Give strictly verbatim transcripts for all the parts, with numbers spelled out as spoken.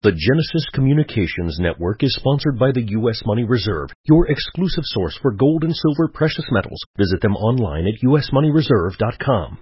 The Genesis Communications Network is sponsored by the U S Money Reserve, your exclusive source for gold and silver precious metals. Visit them online at U S money reserve dot com.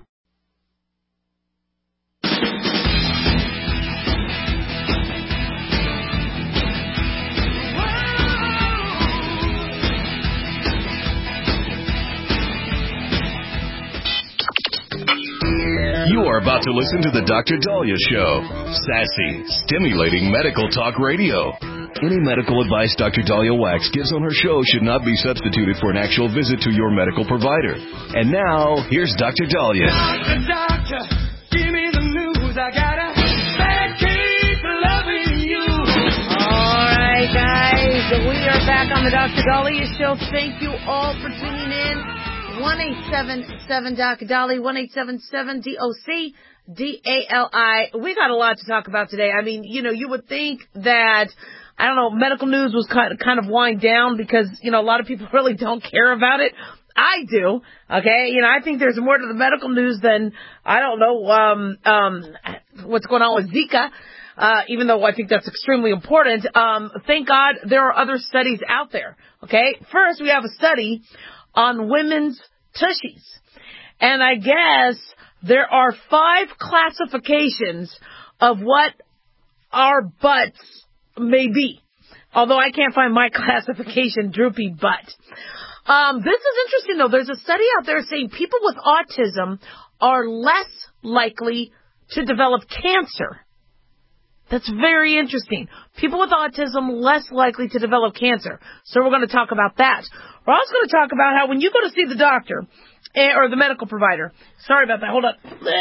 You are about to listen to The Doctor Daliah Show. Sassy, stimulating medical talk radio. Any medical advice Doctor Daliah Wax gives on her show should not be substituted for an actual visit to your medical provider. And now, here's Doctor Daliah. Doctor, doctor, give me the news. I got a bad case of loving you. All right, guys, we are back on The Doctor Daliah Show. Thank you all for tuning in. one eight seven seven D O C Dali, one eight seven seven D O C D A L I. We got a lot to talk about today. I mean, you know, you would think that, I don't know, medical news was kind of, kind of wind down because, you know, a lot of people really don't care about it. I do, okay? You know, I think there's more to the medical news than, I don't know, um, um, what's going on with Zika, uh, even though I think that's extremely important. Um, thank God there are other studies out there, okay? First, we have a study on women's tushies. And I guess there are five classifications of what our butts may be. Although I can't find my classification, droopy butt. Um, this is interesting, though. There's a study out there saying people with autism are less likely to develop cancer. That's very interesting. People with autism less likely to develop cancer. So we're going to talk about that. We're also going to talk about how when you go to see the doctor or the medical provider, sorry about that, hold up,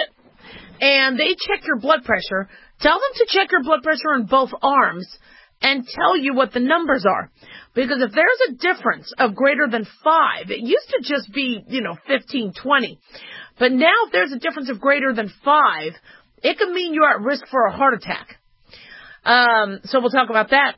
and they check your blood pressure, tell them to check your blood pressure in both arms and tell you what the numbers are. Because if there's a difference of greater than five, it used to just be, you know, fifteen, twenty. But now if there's a difference of greater than five, it could mean you're at risk for a heart attack. Um, so we'll talk about that.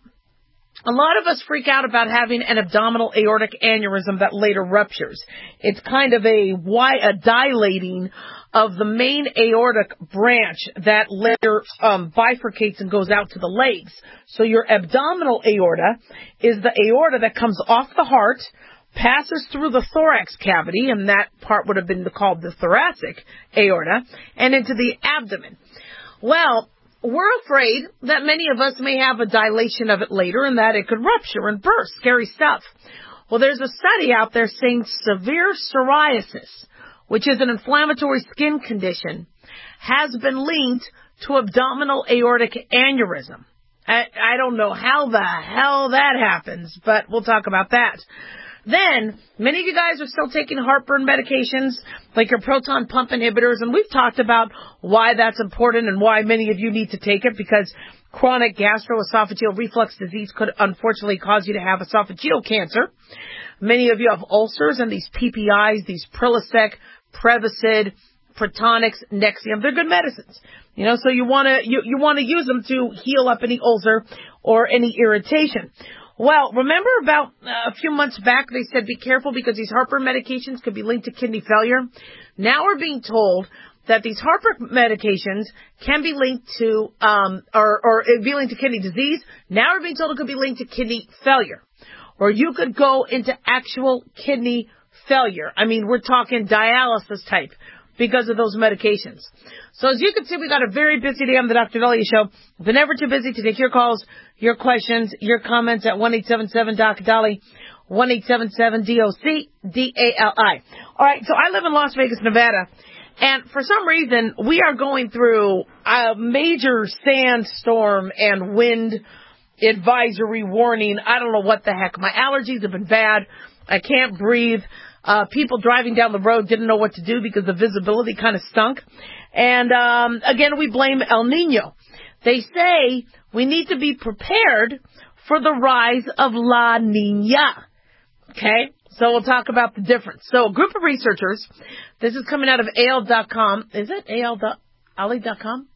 A lot of us freak out about having an abdominal aortic aneurysm that later ruptures. It's kind of a, why a dilating of the main aortic branch that later um, bifurcates and goes out to the legs. So your abdominal aorta is the aorta that comes off the heart, passes through the thorax cavity, and that part would have been called the thoracic aorta, and into the abdomen. Well, we're afraid that many of us may have a dilation of it later and that it could rupture and burst. Scary stuff. Well, there's a study out there saying severe psoriasis, which is an inflammatory skin condition, has been linked to abdominal aortic aneurysm. I, I don't know how the hell that happens, but we'll talk about that. Then, many of you guys are still taking heartburn medications, like your proton pump inhibitors, and we've talked about why that's important and why many of you need to take it, because chronic gastroesophageal reflux disease could unfortunately cause you to have esophageal cancer. Many of you have ulcers and these P P Is, these Prilosec, Prevacid, Protonix, Nexium. They're good medicines. You know, so you want to you, you want to use them to heal up any ulcer or any irritation. Well, remember about uh, a few months back they said be careful because these heartburn medications could be linked to kidney failure. Now we're being told that these heartburn medications can be linked to, um, or, or be linked to kidney disease. Now we're being told it could be linked to kidney failure. Or you could go into actual kidney failure. I mean, we're talking dialysis type because of those medications. So as you can see, we got a very busy day on the Doctor Daliah Show. We're never too busy to take your calls, your questions, your comments at one eight seven seven D O C Dali, one eight seven seven D O C D A L I. All right, so I live in Las Vegas, Nevada, and for some reason, we are going through a major sandstorm and wind advisory warning. I don't know what the heck. My allergies have been bad. I can't breathe. Uh, people driving down the road didn't know what to do because the visibility kind of stunk. And, um, again, we blame El Nino. They say we need to be prepared for the rise of La Nina. Okay? So we'll talk about the difference. So a group of researchers, this is coming out of A L dot com. Is it A L dot com?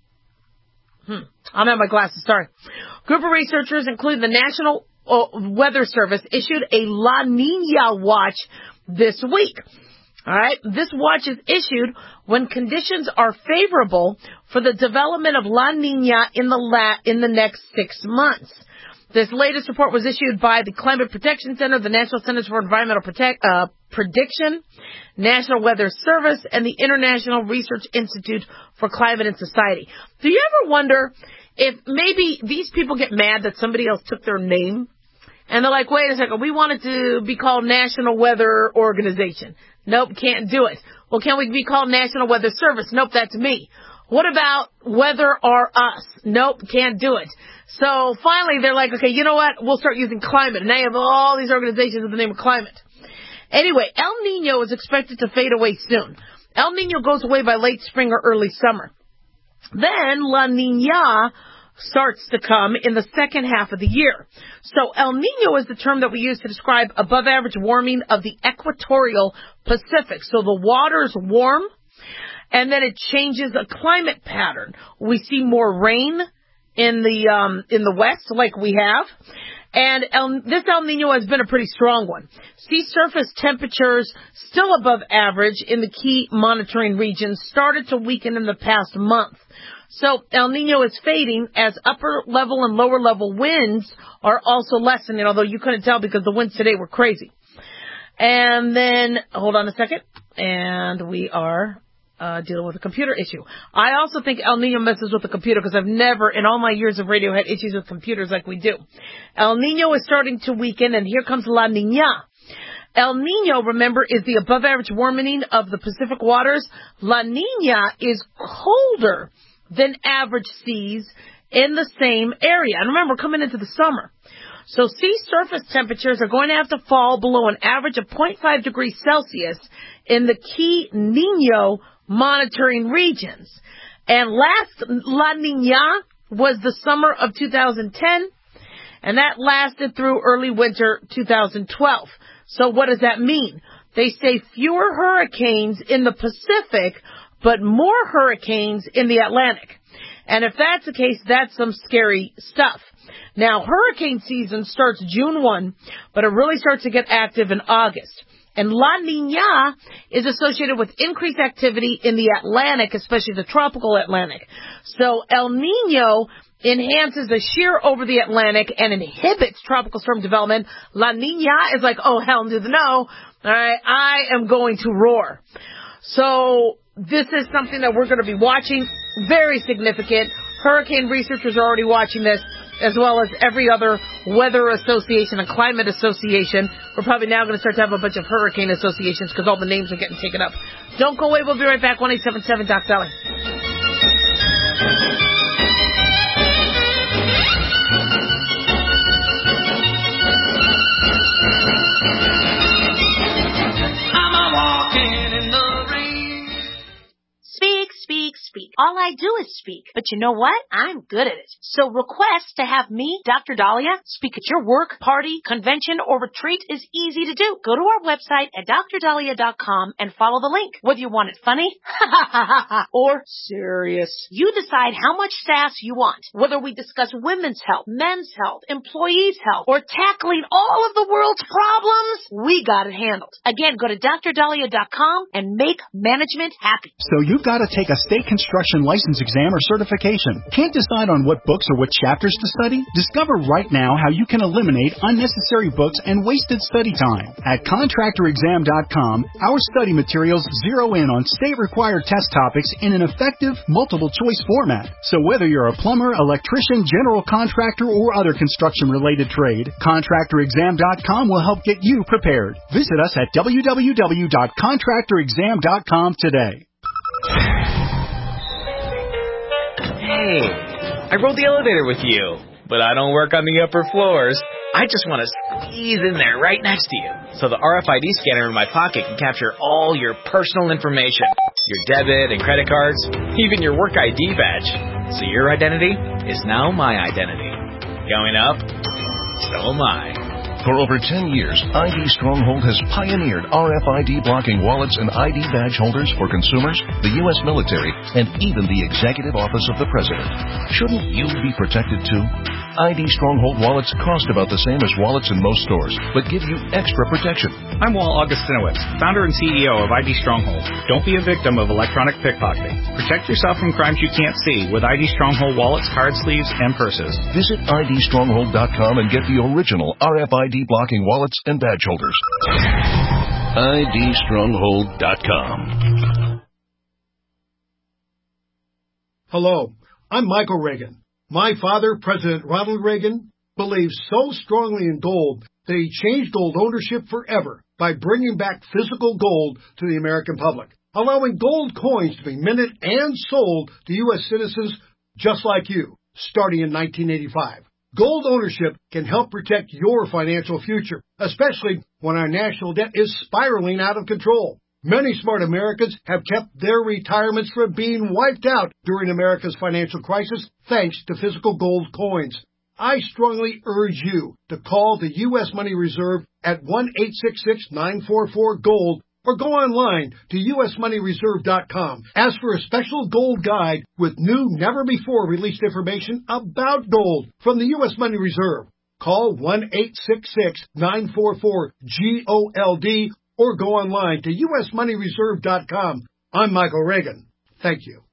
Hmm. I don't have my glasses. Sorry. Group of researchers, including the National Weather Service, issued a La Nina watch this week. All right. This watch is issued when conditions are favorable for the development of La Nina in the la- in the next six months. This latest report was issued by the Climate Protection Center, the National Centers for Environmental Protect, uh, Prediction, National Weather Service, and the International Research Institute for Climate and Society. Do you ever wonder if maybe these people get mad that somebody else took their name? And they're like, wait a second, we want it to be called National Weather Organization. Nope, can't do it. Well, can we be called National Weather Service? Nope, that's me. What about Weather or Us? Nope, can't do it. So finally, they're like, okay, you know what? We'll start using climate. And they have all these organizations with the name of climate. Anyway, El Nino is expected to fade away soon. El Nino goes away by late spring or early summer. Then La Nina starts to come in the second half of the year. So El Nino is the term that we use to describe above average warming of the equatorial Pacific. So the water's warm, and then it changes a climate pattern. We see more rain in the um, in the west, like we have. And El, this El Nino has been a pretty strong one. Sea surface temperatures still above average in the key monitoring regions started to weaken in the past month. So El Nino is fading as upper level and lower level winds are also lessening, although you couldn't tell because the winds today were crazy. And then, hold on a second, and we are uh dealing with a computer issue. I also think El Nino messes with the computer because I've never, in all my years of radio, had issues with computers like we do. El Nino is starting to weaken, and here comes La Nina. El Nino, remember, is the above-average warming of the Pacific waters. La Nina is colder than average seas in the same area. And remember, we're coming into the summer. So sea surface temperatures are going to have to fall below an average of zero point five degrees Celsius in the key Nino monitoring regions. And last La Nina was the summer of two thousand ten, and that lasted through early winter two thousand twelve. So what does that mean? They say fewer hurricanes in the Pacific, but more hurricanes in the Atlantic. And if that's the case, that's some scary stuff. Now, hurricane season starts June first, but it really starts to get active in August. And La Nina is associated with increased activity in the Atlantic, especially the tropical Atlantic. So El Nino enhances the shear over the Atlantic and inhibits tropical storm development. La Nina is like, oh, hell to the no. All right, I am going to roar. So this is something that we're going to be watching. Very significant. Hurricane researchers are already watching this, as well as every other weather association and climate association. We're probably now going to start to have a bunch of hurricane associations because all the names are getting taken up. Don't go away. We'll be right back. one eight seven seven Doc Dolly. Speak, speak. All I do is speak. But you know what? I'm good at it. So request to have me, Doctor Dahlia, speak at your work, party, convention, or retreat is easy to do. Go to our website at dr dahlia dot com and follow the link. Whether you want it funny or serious, you decide how much sass you want. Whether we discuss women's health, men's health, employees' health, or tackling all of the world's problems, we got it handled. Again, go to dr dahlia dot com and make management happy. So you've got to take a state construction license exam or certification. Can't decide on what books or what chapters to study? Discover right now how you can eliminate unnecessary books and wasted study time. At contractor exam dot com, our study materials zero in on state-required test topics in an effective, multiple-choice format. So whether you're a plumber, electrician, general contractor, or other construction-related trade, contractor exam dot com will help get you prepared. Visit us at w w w dot contractor exam dot com today. Hey, I rode the elevator with you, but I don't work on the upper floors. I just want to squeeze in there right next to you, so the R F I D scanner in my pocket can capture all your personal information, your debit and credit cards, even your work I D badge. So your identity is now my identity. Going up, so am I. For over ten years, I D Stronghold has pioneered R F I D blocking wallets and I D badge holders for consumers, the U S military, and even the Executive Office of the President. Shouldn't you be protected too? I D Stronghold wallets cost about the same as wallets in most stores, but give you extra protection. I'm Walt Augustinowicz, founder and C E O of I D Stronghold. Don't be a victim of electronic pickpocketing. Protect yourself from crimes you can't see with I D Stronghold wallets, card sleeves, and purses. Visit I D stronghold dot com and get the original R F I D blocking wallets and badge holders. I D stronghold dot com. Hello, I'm Michael Reagan. My father, President Ronald Reagan, believes so strongly in gold that he changed gold ownership forever by bringing back physical gold to the American public, allowing gold coins to be minted and sold to U S citizens just like you, starting in nineteen eighty-five. Gold ownership can help protect your financial future, especially when our national debt is spiraling out of control. Many smart Americans have kept their retirements from being wiped out during America's financial crisis thanks to physical gold coins. I strongly urge you to call the U S Money Reserve at one eight six six, nine four four, GOLD or go online to U S money reserve dot com. Ask for a special gold guide with new, never-before-released information about gold from the U S Money Reserve. Call one eight six six, nine four four, GOLD or go online to U S money reserve dot com. I'm Michael Reagan. Thank you.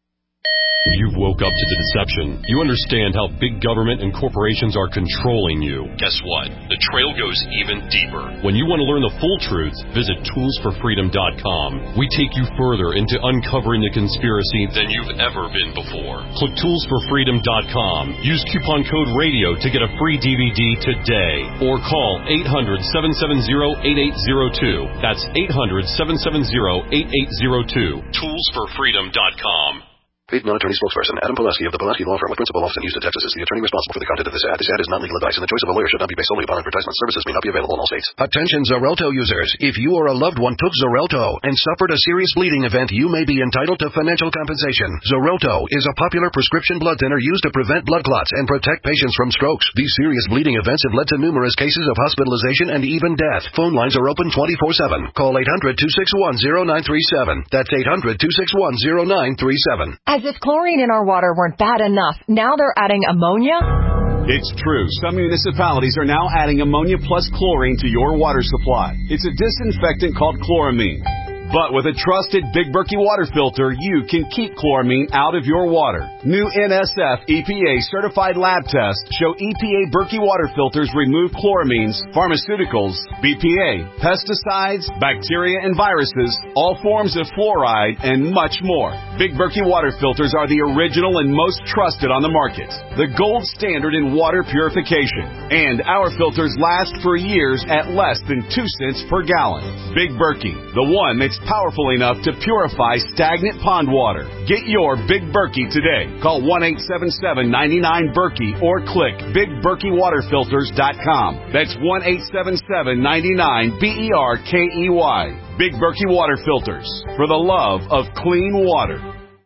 You've woke up to the deception. You understand how big government and corporations are controlling you. Guess what? The trail goes even deeper. When you want to learn the full truth, visit tools for freedom dot com. We take you further into uncovering the conspiracy than you've ever been before. Click tools for freedom dot com. Use coupon code RADIO to get a free D V D today. Or call eight hundred, seven seven zero, eight eight zero two. That's eight hundred, seven seven zero, eight eight zero two. tools for freedom dot com. Paid non-attorney spokesperson Adam Pulaski of the Pulaski Law Firm with principal office in Houston, Texas is the attorney responsible for the content of this ad. This ad is not legal advice, and the choice of a lawyer should not be based solely upon advertisement. Services may not be available in all states. Attention Xarelto users. If you or a loved one took Xarelto and suffered a serious bleeding event, you may be entitled to financial compensation. Xarelto is a popular prescription blood thinner used to prevent blood clots and protect patients from strokes. These serious bleeding events have led to numerous cases of hospitalization and even death. Phone lines are open twenty-four seven. Call eight hundred, two six one, zero nine three seven. That's eight hundred, two six one, zero nine three seven. As if chlorine in our water weren't bad enough, now they're adding ammonia? It's true. Some municipalities are now adding ammonia plus chlorine to your water supply. It's a disinfectant called chloramine. But with a trusted Big Berkey water filter, you can keep chloramine out of your water. New N S F E P A certified lab tests show E P A Berkey water filters remove chloramines, pharmaceuticals, B P A, pesticides, bacteria and viruses, all forms of fluoride, and much more. Big Berkey water filters are the original and most trusted on the market. The gold standard in water purification. And our filters last for years at less than two cents per gallon. Big Berkey, the one that's powerful enough to purify stagnant pond water. Get your Big Berkey today. Call one eight seven seven, nine nine, Berkey or click big berkey water filters dot com. That's one eight seven seven, nine nine, B E R K E Y. Big Berkey Water Filters, for the love of clean water.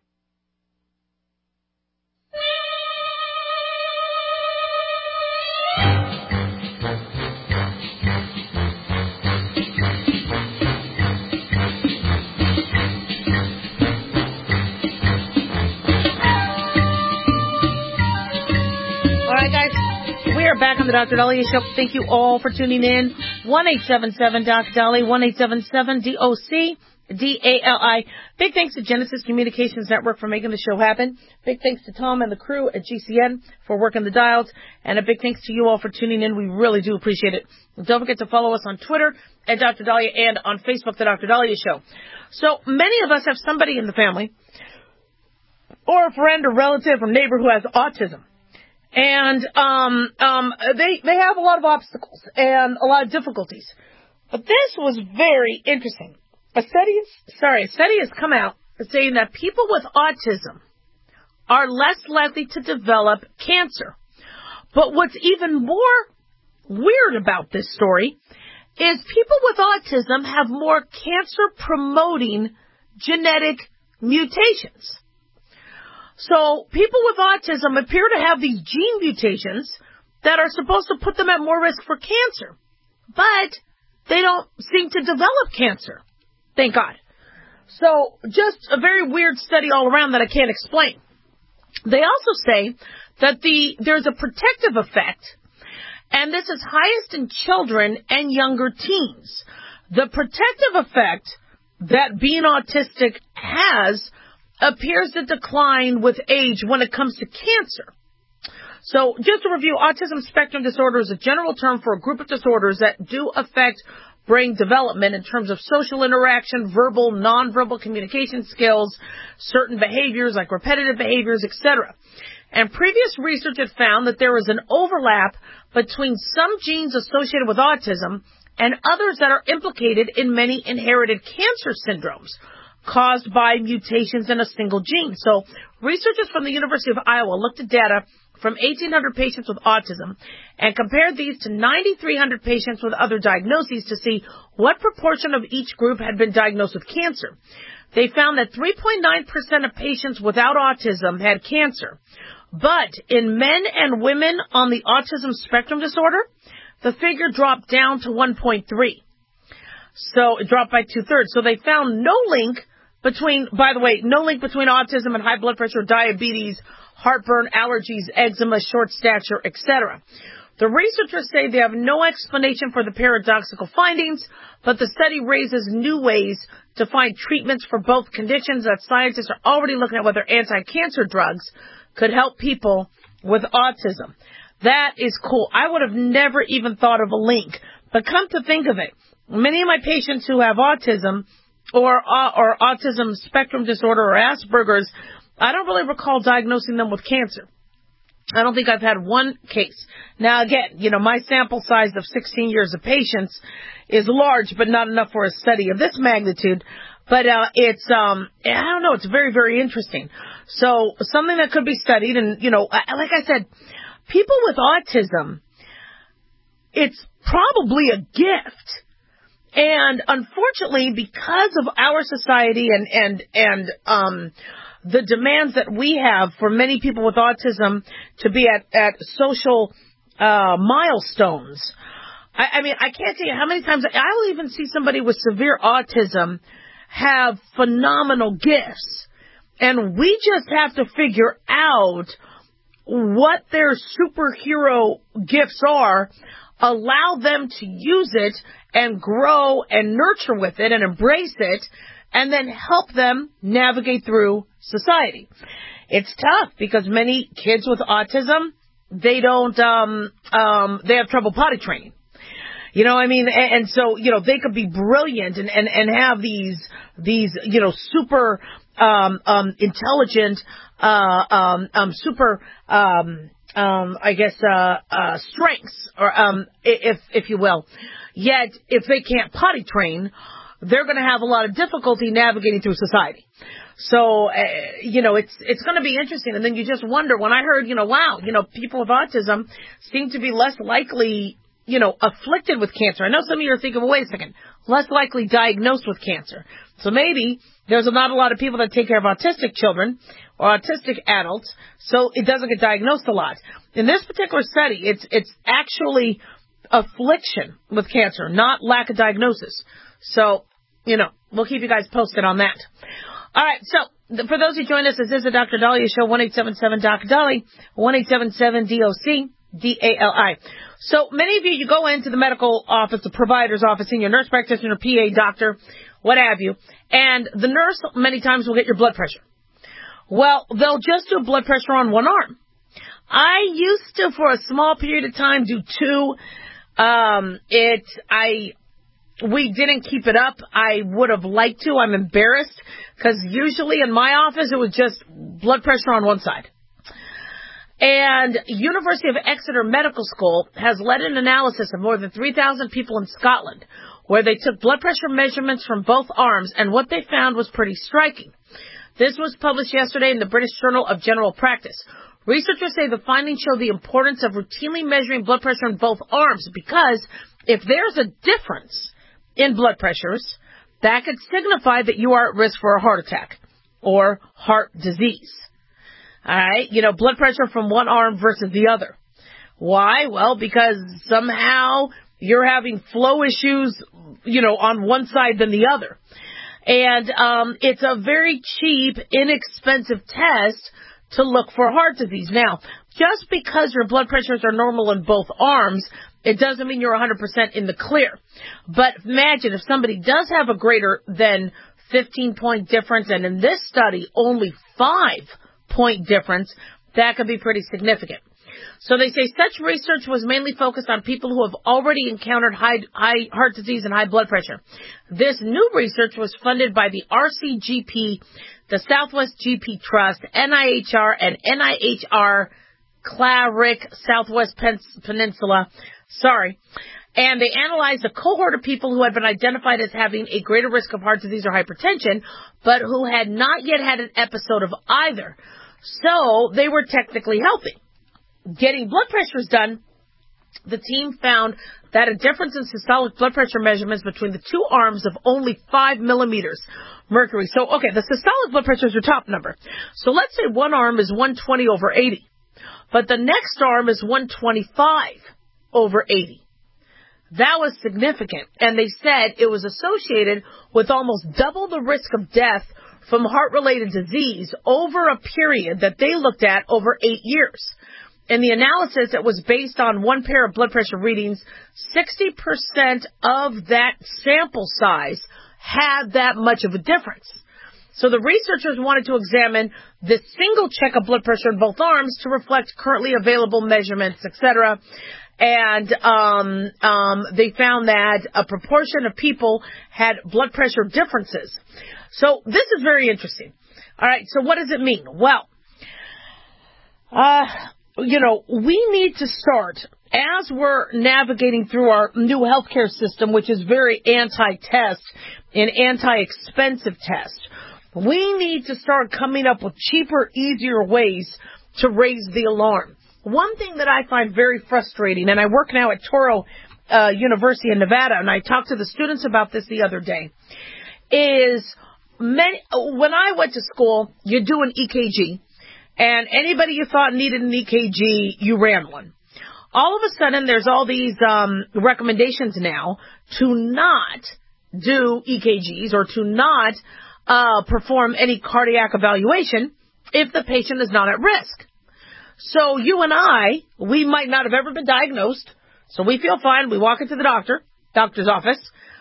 Back on the Doctor Dahlia Show. Thank you all for tuning in. one eight seven seven, D O C, Dali, one eight seven seven, D O C, D A L I. Big thanks to Genesis Communications Network for making the show happen. Big thanks to Tom and the crew at G C N for working the dials. And a big thanks to you all for tuning in. We really do appreciate it. Don't forget to follow us on Twitter at Doctor Dahlia and on Facebook, The Doctor Dahlia Show. So many of us have somebody in the family or a friend or relative or neighbor who has autism. And um, um, they they have a lot of obstacles and a lot of difficulties. But this was very interesting. A study, sorry, a study has come out saying that people with autism are less likely to develop cancer. But what's even more weird about this story is people with autism have more cancer-promoting genetic mutations. So people with autism appear to have these gene mutations that are supposed to put them at more risk for cancer. But they don't seem to develop cancer. Thank God. So just a very weird study all around that I can't explain. They also say that the there's a protective effect, and this is highest in children and younger teens. The protective effect that being autistic has appears to decline with age when it comes to cancer. So just to review, autism spectrum disorder is a general term for a group of disorders that do affect brain development in terms of social interaction, verbal, nonverbal communication skills, certain behaviors like repetitive behaviors, et cetera. And previous research had found that there is an overlap between some genes associated with autism and others that are implicated in many inherited cancer syndromes caused by mutations in a single gene. So researchers from the University of Iowa looked at data from eighteen hundred patients with autism and compared these to nine thousand three hundred patients with other diagnoses to see what proportion of each group had been diagnosed with cancer. They found that three point nine percent of patients without autism had cancer. But in men and women on the autism spectrum disorder, the figure dropped down to one point three. So it dropped by two-thirds. So they found no link between, by the way, no link between autism and high blood pressure, diabetes, heartburn, allergies, eczema, short stature, et cetera. The researchers say they have no explanation for the paradoxical findings, but the study raises new ways to find treatments for both conditions that scientists are already looking at whether anti-cancer drugs could help people with autism. That is cool. I would have never even thought of a link. But come to think of it, many of my patients who have autism or, uh, or autism spectrum disorder or Asperger's, I don't really recall diagnosing them with cancer. I don't think I've had one case. Now, again, you know, my sample size of sixteen years of patients is large, but not enough for a study of this magnitude. But uh, it's, um, I don't know, it's very, very interesting. So something that could be studied, and, you know, like I said, people with autism, it's probably a gift. And unfortunately, because of our society and, and, and, um, the demands that we have for many people with autism to be at, at social, uh, milestones, I, I mean, I can't tell you how many times I will even see somebody with severe autism have phenomenal gifts. And we just have to figure out what their superhero gifts are, allow them to use it and grow and nurture with it and embrace it, and then help them navigate through society. It's tough because many kids with autism, they don't, um, um, they have trouble potty training. You know what I mean? And, and so, you know, they could be brilliant and, and, and have these, these, you know, super, um, um, intelligent, uh, um, um, super, um, um, I guess, uh, uh, strengths, or, um, if, if you will. Yet, if they can't potty train, they're going to have a lot of difficulty navigating through society. So, uh, you know, it's, it's going to be interesting. And then you just wonder, when I heard, you know, wow, you know, people with autism seem to be less likely, you know, afflicted with cancer. I know some of you are thinking, well, wait a second, less likely diagnosed with cancer. So maybe there's not a lot of people that take care of autistic children or autistic adults, so it doesn't get diagnosed a lot. In this particular study, it's, it's actually affliction with cancer, not lack of diagnosis. So, you know, we'll keep you guys posted on that. All right, so for those who join us, this is the Doctor Dahlia Show, one eight seven seven, D O C, Dolly, one eight seven seven, D O C, D A L I. So many of you, you go into the medical office, the provider's office, senior nurse practitioner, P A, doctor, what have you, and the nurse many times will get your blood pressure. Well, they'll just do blood pressure on one arm. I used to, for a small period of time, do two. Um, it, I, we didn't keep it up. I would have liked to. I'm embarrassed because usually in my office it was just blood pressure on one side. And University of Exeter Medical School has led an analysis of more than three thousand people in Scotland where they took blood pressure measurements from both arms, and what they found was pretty striking. This was published yesterday in the British Journal of General Practice. Researchers say the findings show the importance of routinely measuring blood pressure in both arms because if there's a difference in blood pressures, that could signify that you are at risk for a heart attack or heart disease. All right, you know, blood pressure from one arm versus the other. Why? Well, because somehow you're having flow issues, you know, on one side than the other. And um, it's a very cheap, inexpensive test to look for heart disease. Now, just because your blood pressures are normal in both arms, it doesn't mean you're one hundred percent in the clear. But imagine if somebody does have a greater than fifteen-point difference, and in this study, only five-point difference, that could be pretty significant. So they say such research was mainly focused on people who have already encountered high, high heart disease and high blood pressure. This new research was funded by the R C G P, the Southwest G P Trust, N I H R, and N I H R Claric Southwest Pen- Peninsula. Sorry. And they analyzed a cohort of people who had been identified as having a greater risk of heart disease or hypertension, but who had not yet had an episode of either. So they were technically healthy. Getting blood pressures done, the team found that a difference in systolic blood pressure measurements between the two arms of only five millimeters mercury. So, okay, the systolic blood pressure is your top number. So let's say one arm is one twenty over eighty, but the next arm is one twenty-five over eighty. That was significant, and they said it was associated with almost double the risk of death from heart-related disease over a period that they looked at over eight years. In the analysis, it was based on one pair of blood pressure readings. sixty percent of that sample size had that much of a difference. So the researchers wanted to examine this single check of blood pressure in both arms to reflect currently available measurements, et cetera. And um, um, they found that a proportion of people had blood pressure differences. So this is very interesting. All right, so what does it mean? Well, uh, you know, we need to start, as we're navigating through our new healthcare system, which is very anti-test and anti-expensive test, we need to start coming up with cheaper, easier ways to raise the alarm. One thing that I find very frustrating, and I work now at Touro uh, University in Nevada, and I talked to the students about this the other day, is many, when I went to school, you do an E K G, and anybody you thought needed an E K G, you ran one. All of a sudden, there's all these um, recommendations now to not do E K Gs or to not uh, perform any cardiac evaluation if the patient is not at risk. So you and I, we might not have ever been diagnosed, so we feel fine. We walk into the doctor, doctor's office,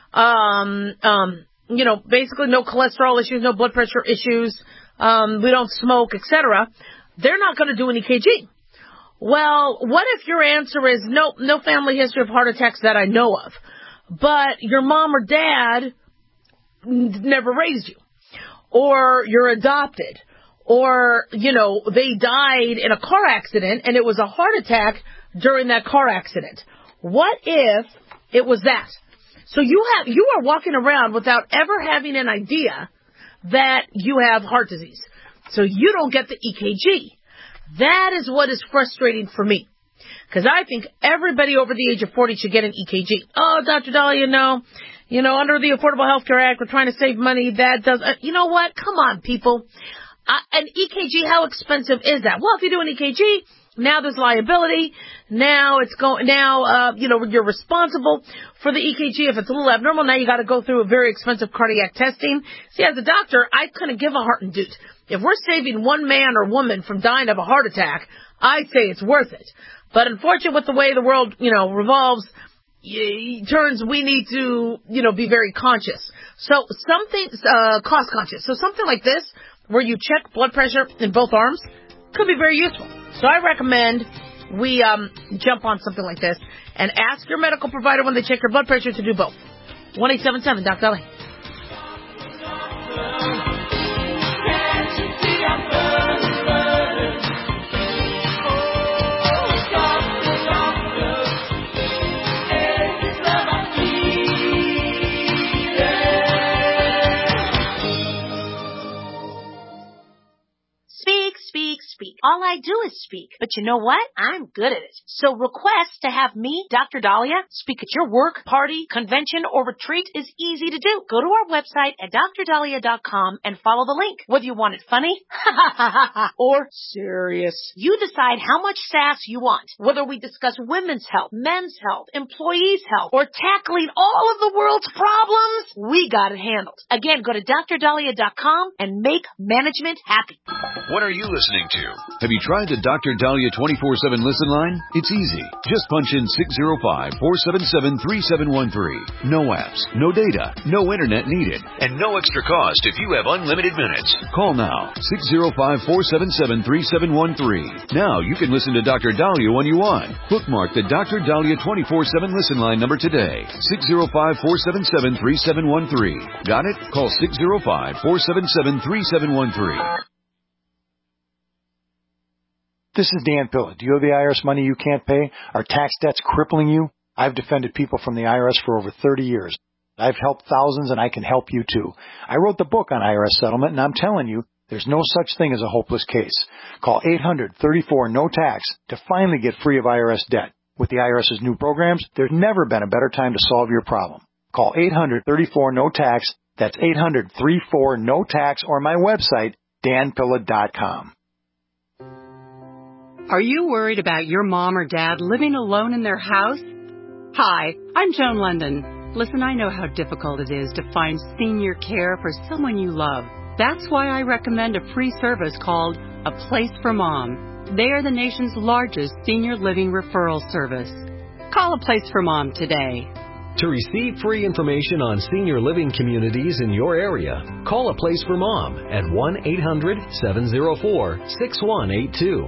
um, um, you know, basically no cholesterol issues, no blood pressure issues, um, we don't smoke, et cetera. They're not going to do an E K G. Well, what if your answer is no, no family history of heart attacks that I know of, but your mom or dad never raised you, or you're adopted, or, you know, they died in a car accident and it was a heart attack during that car accident. What if it was that? So you have, you are walking around without ever having an idea that you have heart disease. So you don't get the E K G. That is what is frustrating for me. Because I think everybody over the age of forty should get an E K G. Oh, Doctor Dahlia, no. You know, under the Affordable Health Care Act, we're trying to save money. That does, uh, you know what? Come on, people. Uh, an E K G, how expensive is that? Well, if you do an E K G, now there's liability. Now it's going, now, uh, you know, you're responsible for the E K G. If it's a little abnormal, now you got to go through a very expensive cardiac testing. See, as a doctor, I couldn't give a heart induce. If we're saving one man or woman from dying of a heart attack, I say it's worth it. But unfortunately, with the way the world, you know, revolves, it turns, we need to, you know, be very conscious. So something, uh, cost conscious. So something like this, where you check blood pressure in both arms, could be very useful. So I recommend we um, jump on something like this and ask your medical provider when they check your blood pressure to do both. one eight seven seven, Doctor Dahlia. Speak. All I do is speak. But you know what? I'm good at it. So request to have me, Doctor Dahlia, speak at your work, party, convention, or retreat is easy to do. Go to our website at dr dahlia dot com and follow the link. Whether you want it funny or serious, you decide how much sass you want. Whether we discuss women's health, men's health, employees' health, or tackling all of the world's problems, we got it handled. Again, go to dr dahlia dot com and make management happy. What are you listening to? Have you tried the Doctor Dahlia twenty-four seven listen line? It's easy. Just punch in six zero five, four seven seven, three seven one three. No apps, no data, no internet needed, and no extra cost if you have unlimited minutes. Call now, six zero five, four seven seven, three seven one three. Now you can listen to Doctor Dahlia when you want. Bookmark the Doctor Dahlia twenty-four seven listen line number today, six zero five, four seven seven, three seven one three. Got it? Call six zero five, four seven seven, three seven one three. This is Dan Pilla. Do you owe the I R S money you can't pay? Are tax debts crippling you? I've defended people from the I R S for over thirty years. I've helped thousands, and I can help you too. I wrote the book on I R S settlement, and I'm telling you, there's no such thing as a hopeless case. Call eight hundred, thirty-four, no tax to finally get free of I R S debt. With the IRS's new programs, there's never been a better time to solve your problem. Call eight hundred, thirty-four, no tax. That's eight hundred, thirty-four, no tax, or my website, dan pilla dot com. Are you worried about your mom or dad living alone in their house? Hi, I'm Joan London. Listen, I know how difficult it is to find senior care for someone you love. That's why I recommend a free service called A Place for Mom. They are the nation's largest senior living referral service. Call A Place for Mom today. To receive free information on senior living communities in your area, call A Place for Mom at one eight hundred, seven zero four, six one eight two.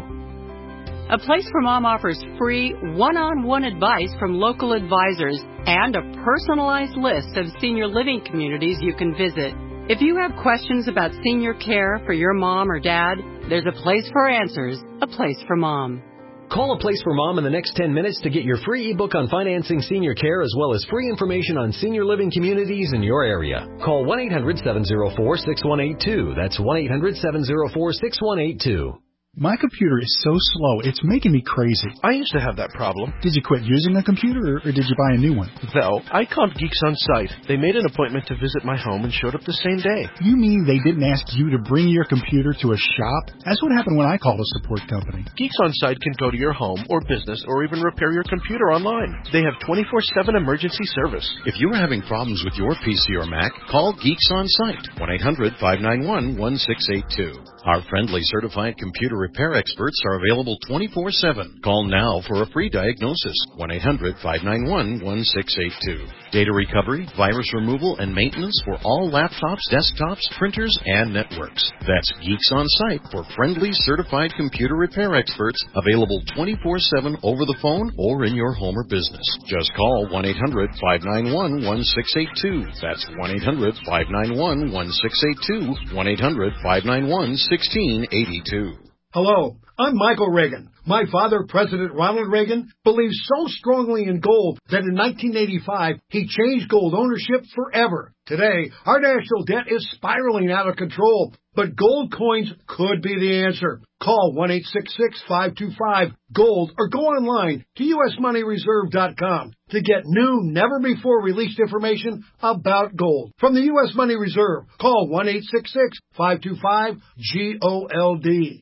A Place for Mom offers free one-on-one advice from local advisors and a personalized list of senior living communities you can visit. If you have questions about senior care for your mom or dad, there's a place for answers, A Place for Mom. Call A Place for Mom in the next ten minutes to get your free ebook on financing senior care as well as free information on senior living communities in your area. Call one eight hundred, seven zero four, six one eight two. That's one eight hundred, seven zero four, six one eight two. My computer is so slow, it's making me crazy. I used to have that problem. Did you quit using a computer, or did you buy a new one? No, I called Geeks on Site. They made an appointment to visit my home and showed up the same day. You mean they didn't ask you to bring your computer to a shop? That's what happened when I called a support company. Geeks on Site can go to your home or business or even repair your computer online. They have twenty-four seven emergency service. If you are having problems with your P C or Mac, call Geeks on Site, one eight hundred, five nine one, one six eight two. Our friendly certified computer repair experts are available twenty-four seven. Call now for a free diagnosis, one eight hundred, five nine one, one six eight two. Data recovery, virus removal, and maintenance for all laptops, desktops, printers, and networks. That's Geeks on Site for friendly certified computer repair experts, available twenty-four seven over the phone or in your home or business. Just call one eight hundred, five nine one, one six eight two. That's one eight hundred, five nine one, one six eight two, one eight hundred, five nine one, sixteen eighty-two. Hello, I'm Michael Reagan. My father, President Ronald Reagan, believes so strongly in gold that in nineteen eighty-five, he changed gold ownership forever. Today, our national debt is spiraling out of control, but gold coins could be the answer. Call one eight six six, five two five, GOLD or go online to U S money reserve dot com to get new, never-before-released information about gold. From the U S Money Reserve, call one eight six six, five two five, G O L D.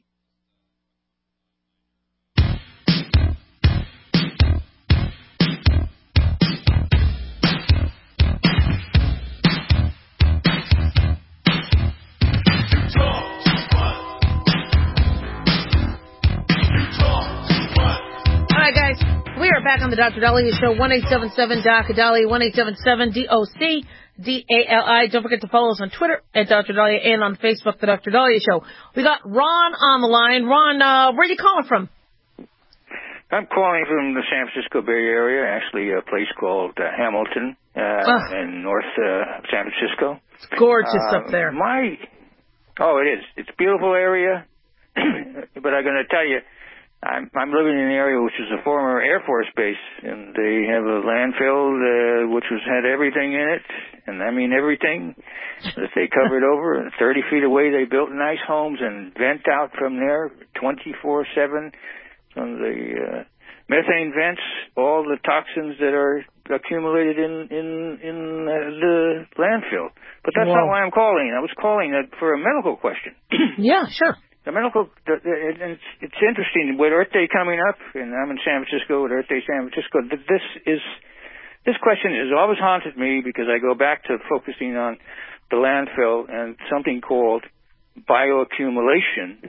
Back on the Doctor Dahlia Show, one eight seven seven, D O C, Dahlia, one eight seven seven, D O C, D A L I. Don't forget to follow us on Twitter at Doctor Dahlia and on Facebook, The Doctor Dahlia Show. We got Ron on the line. Ron, uh, where are you calling from? I'm calling from the San Francisco Bay Area, actually a place called uh, Hamilton uh, in North uh, San Francisco. It's gorgeous uh, up there. My, oh, it is. It's a beautiful area, but I'm going to tell you, I'm, I'm living in an area which is a former Air Force base, and they have a landfill uh, which was had everything in it, and I mean everything that they covered over. And thirty feet away, they built nice homes and vent out from there twenty-four seven from the uh, methane vents, all the toxins that are accumulated in in in uh, the landfill. But that's Wow. not why I'm calling. I was calling uh, for a medical question. Yeah, sure. The medical, the, the, it's, it's interesting. With Earth Day coming up, and I'm in San Francisco with Earth Day San Francisco, this is, this question has always haunted me because I go back to focusing on the landfill and something called bioaccumulation,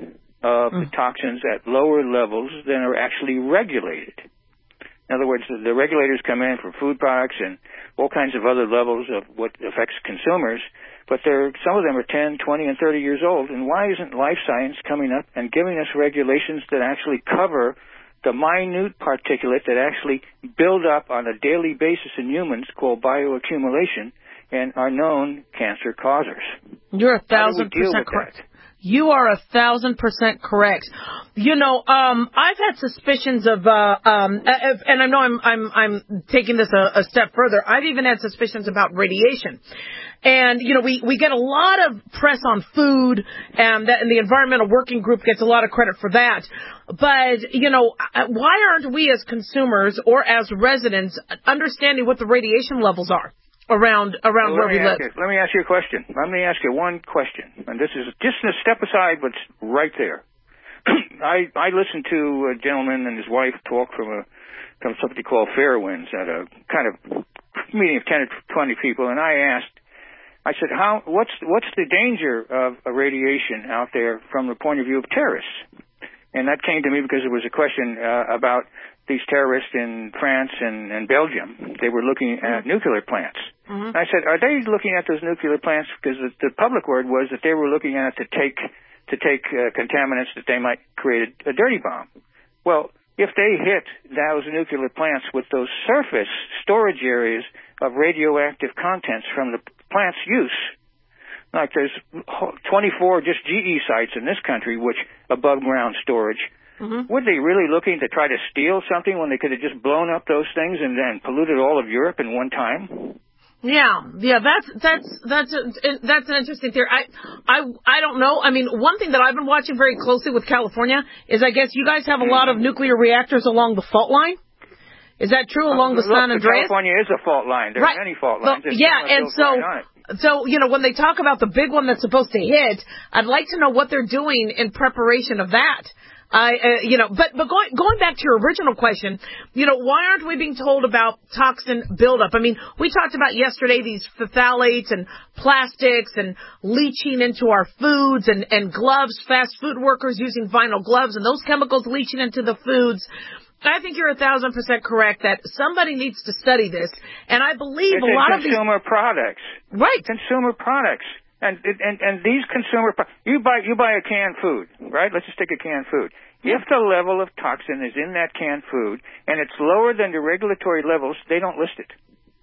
of Mm. the toxins at lower levels than are actually regulated. In other words, the, the regulators come in for food products and all kinds of other levels of what affects consumers, but they're, some of them are ten, twenty, and thirty years old. And why isn't Life Science coming up and giving us regulations that actually cover the minute particulate that actually build up on a daily basis in humans called bioaccumulation and are known cancer causers? You're a thousand How do we deal percent with correct. that? You are a thousand percent correct. You know, um, I've had suspicions of, uh, um, uh, and I know I'm, I'm, I'm taking this a, a step further. I've even had suspicions about radiation. And, you know, we, we get a lot of press on food, and that, and the Environmental Working Group gets a lot of credit for that. But, you know, why aren't we as consumers or as residents understanding what the radiation levels are around, around Well, where let we me live? ask you, let me ask you a question. Let me ask you one question, and this is just a step aside, but it's right there. I I listened to a gentleman and his wife talk from a from something called Fairwinds at a kind of meeting of ten or twenty people, and I asked, I said, how what's what's the danger of a radiation out there from the point of view of terrorists? And that came to me because it was a question uh, about these terrorists in France and, and Belgium. They were looking at nuclear plants. Mm-hmm. And I said, are they looking at those nuclear plants? Because the, the public word was that they were looking at it to take to take uh, contaminants that they might create a, a dirty bomb. Well, if they hit those nuclear plants with those surface storage areas of radioactive contents from the plant's use, like there's twenty-four just G E sites in this country, which above ground storage. Mm-hmm. Were they really looking to try to steal something when they could have just blown up those things and then polluted all of Europe in one time? Yeah, yeah, that's that's that's a, that's an interesting theory. I I I don't know. I mean, one thing that I've been watching very closely with California is I guess you guys have a lot of nuclear reactors along the fault line. Is that true along uh, the San look, Andreas? California is a fault line. There right. are many fault well, lines. There's yeah, and so right so you know when they talk about the big one that's supposed to hit, I'd like to know what they're doing in preparation of that. I, uh, you know, but, but going, going back to your original question, you know, why aren't we being told about toxin buildup? I mean, we talked about yesterday these phthalates and plastics and leaching into our foods and, and gloves, fast food workers using vinyl gloves and those chemicals leaching into the foods. I think you're a thousand percent correct that somebody needs to study this. And I believe it's a lot of these consumer products. Right. Consumer products. And, and and these consumer, you buy you buy a canned food, right? Let's just take a canned food. Yeah. If the level of toxin is in that canned food and it's lower than the regulatory levels, they don't list it.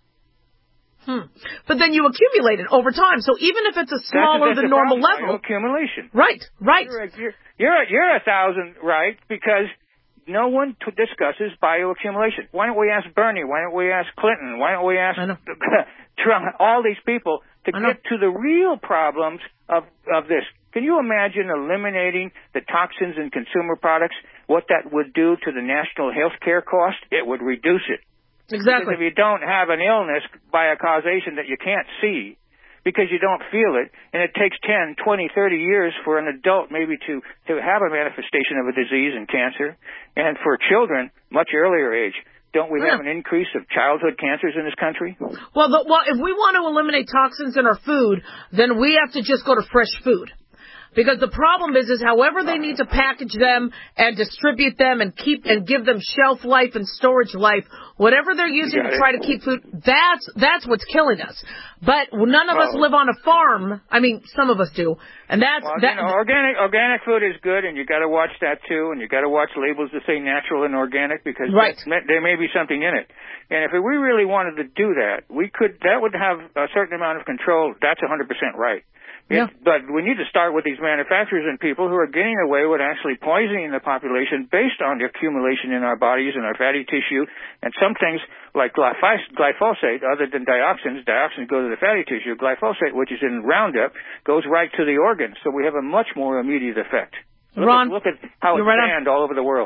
Hmm. But then you accumulate it over time. So even if it's a smaller that's, that's than normal problem, level, accumulation. Right, right. You're a, you're you're a, you're a thousand right because no one t- discusses bioaccumulation. Why don't we ask Bernie? Why don't we ask Clinton? Why don't we ask Trump? All these people to get to the real problems of of this. Can you imagine eliminating the toxins in consumer products? What that would do to the national health care cost? It would reduce it. Exactly. Because if you don't have an illness by a causation that you can't see, because you don't feel it, and it takes ten, twenty, thirty years for an adult maybe to, to have a manifestation of a disease and cancer, and for children, much earlier age. Don't we yeah. have an increase of childhood cancers in this country? Well, the, well, if we want to eliminate toxins in our food, then we have to just go to fresh food. Because the problem is, is however they need to package them and distribute them and keep and give them shelf life and storage life, whatever they're using to try to keep food, that's that's what's killing us. But none of well, us live on a farm. I mean, some of us do, and that's well, that. You know, organic organic food is good, and you got to watch that too, and you got to watch labels that say natural and organic because right. there, there may be something in it. And if we really wanted to do that, we could. That would have a certain amount of control. That's one hundred percent right. Yeah. It, but we need to start with these manufacturers and people who are getting away with actually poisoning the population based on the accumulation in our bodies and our fatty tissue. And some things like glyphosate, other than dioxins, dioxins go to the fatty tissue. Glyphosate, which is in Roundup, goes right to the organs. So we have a much more immediate effect. Look Ron, at, look at how it's right banned on. all over the world.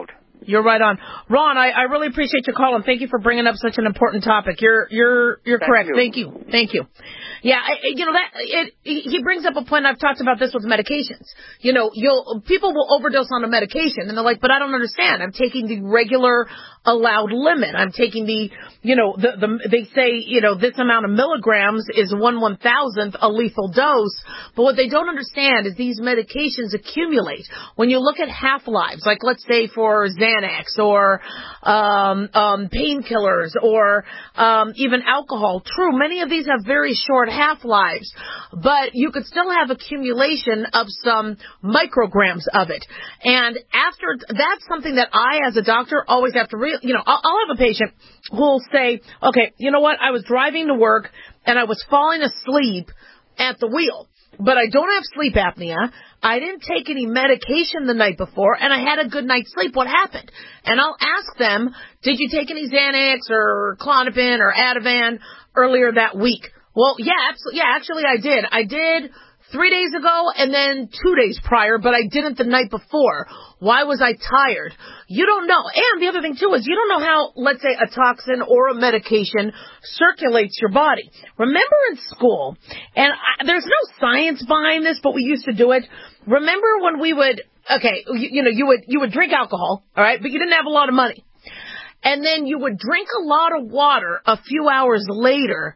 You're right on. Ron, I, I really appreciate your call, and thank you for bringing up such an important topic. You're you're you're Thank correct. you. Thank you. Thank you. Yeah, I, you know that it, he brings up a point. I've talked about this with medications. You know, you'll people will overdose on a medication, and they're like, "But I don't understand. I'm taking the regular allowed limit. I'm taking the, you know, the the they say, you know, this amount of milligrams is one one thousandth a lethal dose." But what they don't understand is these medications accumulate. When you look at half-lives, like let's say for Xanax or um, um, painkillers or um, even alcohol, true, many of these have very short half-lives, but you could still have accumulation of some micrograms of it. And after, that's something that I, as a doctor, always have to, re- you know, I'll, I'll have a patient who'll say, okay, you know what, I was driving to work and I was falling asleep at the wheel, but I don't have sleep apnea. I didn't take any medication the night before, and I had a good night's sleep. What happened? And I'll ask them, did you take any Xanax or Klonopin or Ativan earlier that week? Well, yeah, absolutely. Yeah, actually I did. I did three days ago and then two days prior, but I didn't the night before. Why was I tired? You don't know. And the other thing, too, is you don't know how, let's say, a toxin or a medication circulates your body. Remember in school, and I, there's no science behind this, but we used to do it. Remember when we would, okay, you, you know, you would you would drink alcohol, all right, but you didn't have a lot of money. And then you would drink a lot of water a few hours later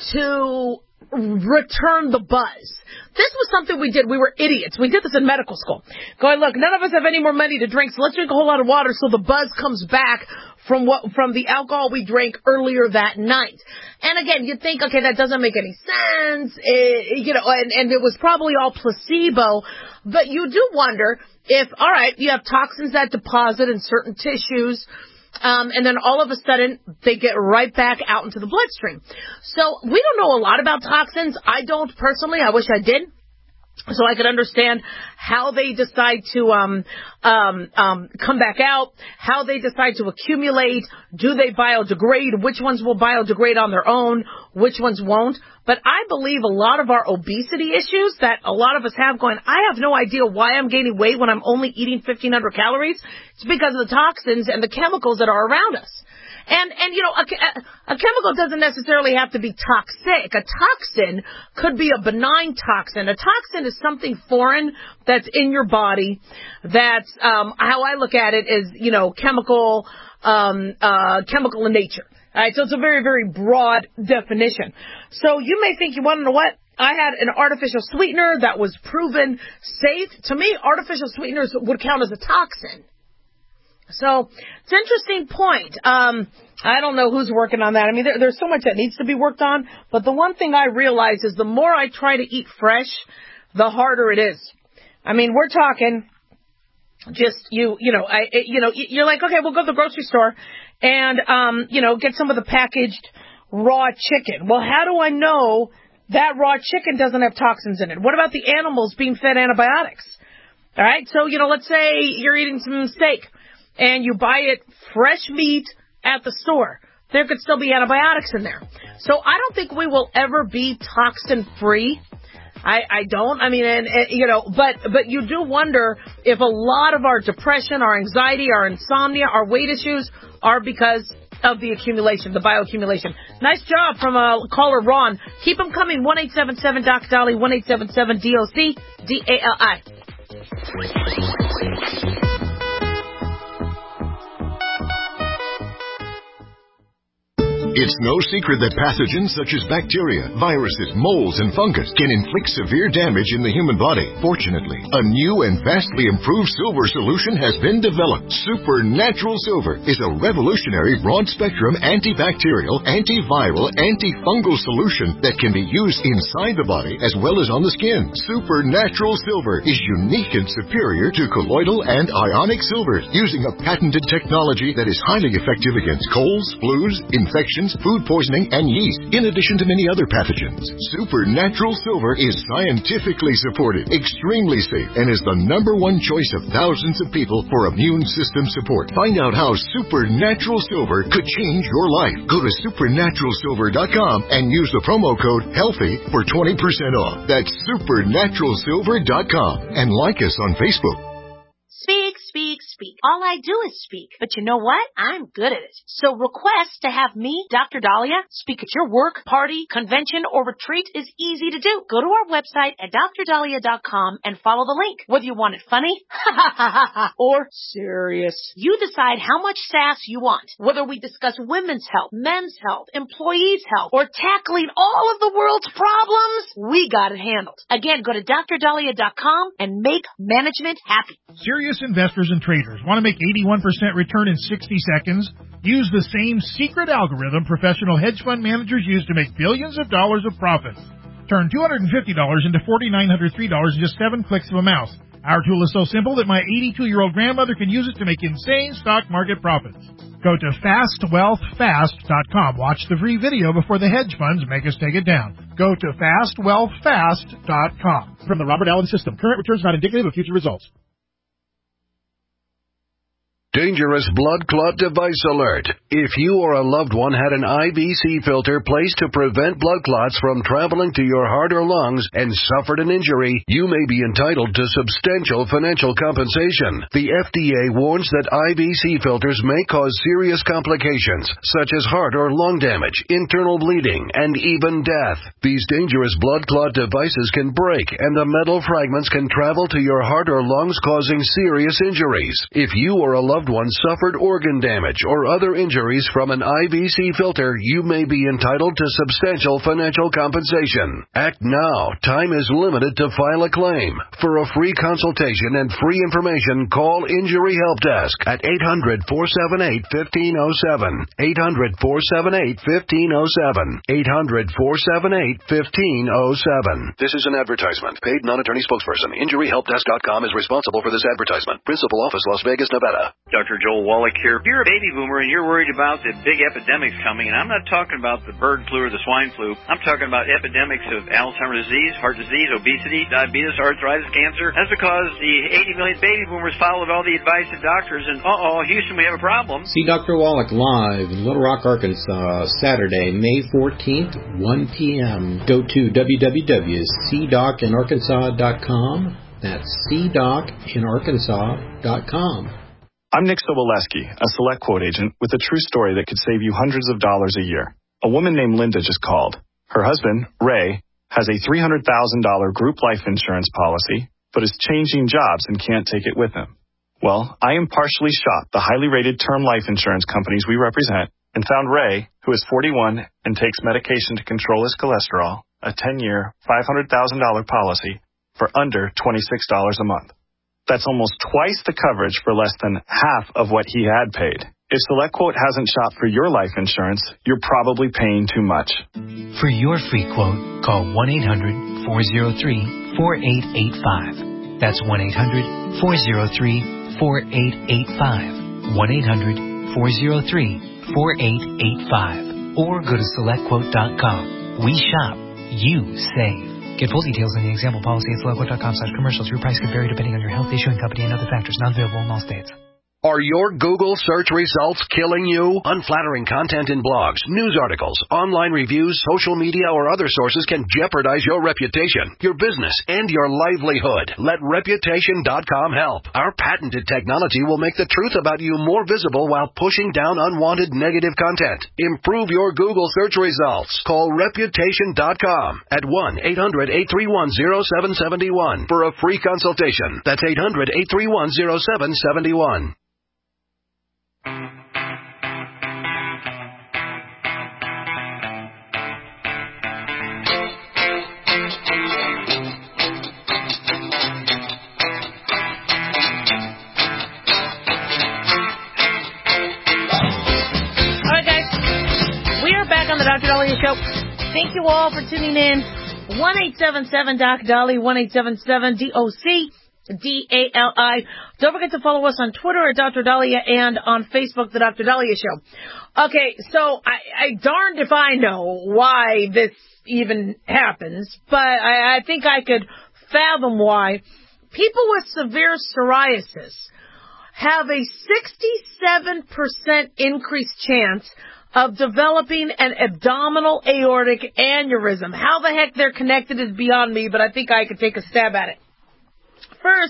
to return the buzz. This was something we did. We were idiots. We did this in medical school. Going, look, none of us have any more money to drink, so let's drink a whole lot of water so the buzz comes back from what from the alcohol we drank earlier that night. And again, you think, okay, that doesn't make any sense, it, you know, and, and it was probably all placebo. But you do wonder if, all right, you have toxins that deposit in certain tissues, Um, and then all of a sudden, they get right back out into the bloodstream. So we don't know a lot about toxins. I don't personally. I wish I did. So I could understand how they decide to um, um, um, come back out, how they decide to accumulate, do they biodegrade, which ones will biodegrade on their own, which ones won't. But I believe a lot of our obesity issues that a lot of us have going, I have no idea why I'm gaining weight when I'm only eating fifteen hundred calories. It's because of the toxins and the chemicals that are around us. And, and you know, a, a chemical doesn't necessarily have to be toxic. A toxin could be a benign toxin. A toxin is something foreign that's in your body that's, um, how I look at it is, you know, chemical, um, uh, chemical in nature. All right, so it's a very, very broad definition. So you may think, you want to know what? I had an artificial sweetener that was proven safe. To me, artificial sweeteners would count as a toxin. So it's an interesting point. Um, I don't know who's working on that. I mean, there, there's so much that needs to be worked on. But the one thing I realize is the more I try to eat fresh, the harder it is. I mean, we're talking just you, you know, I, you know, you're like, okay, we'll go to the grocery store and, um, you know, get some of the packaged raw chicken. Well, how do I know that raw chicken doesn't have toxins in it? What about the animals being fed antibiotics? All right. So, you know, let's say you're eating some steak and you buy it fresh meat at the store. There could still be antibiotics in there. So I don't think we will ever be toxin free. I, I don't. I mean, and, and, you know, but, but you do wonder if a lot of our depression, our anxiety, our insomnia, our weight issues are because of the accumulation, the bioaccumulation. Nice job from uh, caller Ron. Keep them coming. one eight seven seven Doc Dolly, one eight seven seven D O C D A L I. It's no secret that pathogens such as bacteria, viruses, molds, and fungus can inflict severe damage in the human body. Fortunately, a new and vastly improved silver solution has been developed. Supernatural Silver is a revolutionary broad-spectrum antibacterial, antiviral, antifungal solution that can be used inside the body as well as on the skin. Supernatural Silver is unique and superior to colloidal and ionic silvers, using a patented technology that is highly effective against colds, flus, infections, food poisoning, and yeast, in addition to many other pathogens. Supernatural Silver is scientifically supported, extremely safe, and is the number one choice of thousands of people for immune system support. Find out how Supernatural Silver could change your life. Go to supernatural silver dot com and use the promo code HEALTHY for twenty percent off. That's supernatural silver dot com. And like us on Facebook. Speak, speak, speak. All I do is speak. But you know what? I'm good at it. So request to have me, Doctor Dahlia, speak at your work, party, convention, or retreat is easy to do. Go to our website at dr dahlia dot com and follow the link. Whether you want it funny or serious, you decide how much sass you want. Whether we discuss women's health, men's health, employees' health, or tackling all of the world's problems, we got it handled. Again, go to dr dahlia dot com and make management happy. Serious investors and traders want to make eighty-one percent return in sixty seconds? Use the same secret algorithm professional hedge fund managers use to make billions of dollars of profit. Turn two hundred fifty dollars into four thousand nine hundred three dollars in just seven clicks of a mouse. Our tool is so simple that my eighty-two-year-old grandmother can use it to make insane stock market profits. Go to fast wealth fast dot com. Watch the free video before the hedge funds make us take it down. Go to fast wealth fast dot com. From the Robert Allen System, current returns not indicative of future results. Dangerous blood clot device alert. If you or a loved one had an I V C filter placed to prevent blood clots from traveling to your heart or lungs and suffered an injury, you may be entitled to substantial financial compensation. The F D A warns that I V C filters may cause serious complications, such as heart or lung damage, internal bleeding, and even death. These dangerous blood clot devices can break, and the metal fragments can travel to your heart or lungs, causing serious injuries. If you or a loved one suffered organ damage or other injuries from an I V C filter, you may be entitled to substantial financial compensation. Act now. Time is limited to file a claim. For a free consultation and free information, call Injury Help Desk at eight hundred, four seven eight, one five zero seven. eight hundred, four seven eight, one five zero seven. eight hundred, four seven eight, one five zero seven. This is an advertisement. Paid non-attorney spokesperson. Injury Help Desk dot com is responsible for this advertisement. Principal office, Las Vegas, Nevada. Doctor Joel Wallach here. If you're a baby boomer and you're worried about the big epidemics coming, and I'm not talking about the bird flu or the swine flu, I'm talking about epidemics of Alzheimer's disease, heart disease, obesity, diabetes, arthritis, cancer. That's because the eighty million baby boomers followed all the advice of doctors, and uh-oh, Houston, we have a problem. See Doctor Wallach live in Little Rock, Arkansas, Saturday, May fourteenth, one p.m. Go to w w w dot c doc in arkansas dot com. That's c doc in arkansas dot com. I'm Nick Soboleski, a Select Quote agent with a true story that could save you hundreds of dollars a year. A woman named Linda just called. Her husband, Ray, has a three hundred thousand dollars group life insurance policy, but is changing jobs and can't take it with him. Well, I impartially shopped the highly rated term life insurance companies we represent and found Ray, who is forty-one and takes medication to control his cholesterol, a ten-year, five hundred thousand dollars policy for under twenty-six dollars a month. That's almost twice the coverage for less than half of what he had paid. If SelectQuote hasn't shopped for your life insurance, you're probably paying too much. For your free quote, call one eight hundred, four oh three, four eight eight five. That's one eight hundred, four oh three, four eight eight five. one eight hundred, four oh three, four eight eight five. Or go to select quote dot com. We shop. You save. Get full details in the example policy at select quote dot com slash commercials. Your price could vary depending on your health, issuing company, and other factors. Not available in all states. Are your Google search results killing you? Unflattering content in blogs, news articles, online reviews, social media, or other sources can jeopardize your reputation, your business, and your livelihood. Let reputation dot com help. Our patented technology will make the truth about you more visible while pushing down unwanted negative content. Improve your Google search results. Call reputation dot com at one eight hundred, eight three one, oh seven seven one for a free consultation. That's eight hundred, eight three one, oh seven seven one. On the Doctor Dahlia Show. Thank you all for tuning in. one eight seven seven D O C Dolly, one eight seven seven D O C D A L I. Don't forget to follow us on Twitter at Doctor Dahlia and on Facebook, The Doctor Dahlia Show. Okay, so I, I darned if I know why this even happens, but I, I think I could fathom why. People with severe psoriasis have a sixty-seven percent increased chance of developing an abdominal aortic aneurysm. How the heck they're connected is beyond me, but I think I could take a stab at it. First,